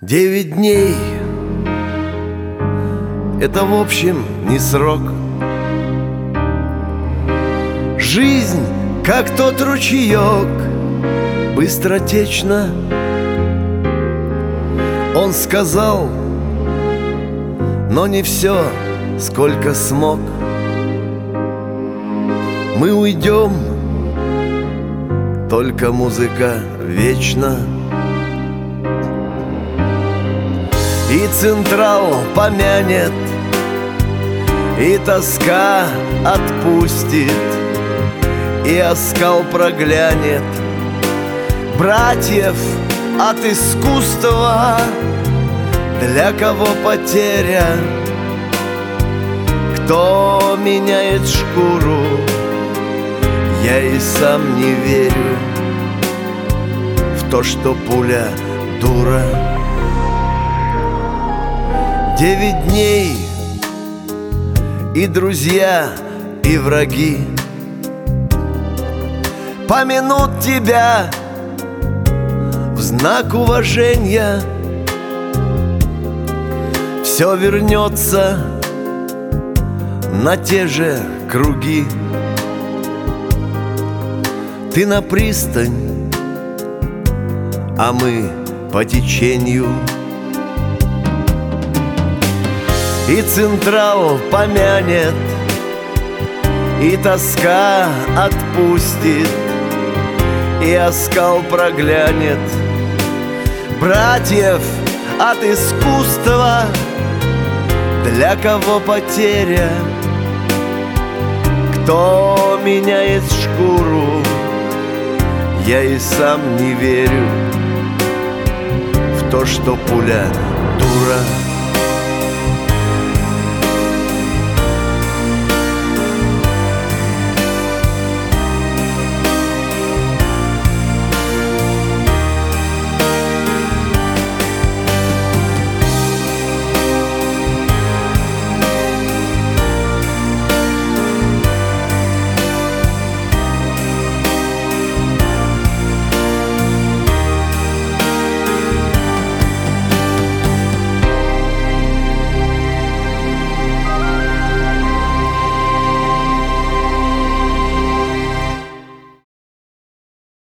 9 дней — это, в общем, не срок. Жизнь, как тот ручеек, быстротечна. Он сказал, но не все, сколько смог. Мы уйдем, только музыка вечна. И Централ помянет, и тоска отпустит, и оскал проглянет братьев от искусства. Для кого потеря, кто меняет шкуру, я и сам не верю в то, что пуля дура. 9 дней и друзья, и враги помянут тебя в знак уважения. Все вернется на те же круги. Ты на пристань, а мы по течению. И Централ помянет, и тоска отпустит, и оскал проглянет братьев от искусства. Для кого потеря, кто меняет шкуру, я и сам не верю в то, что пуля дура.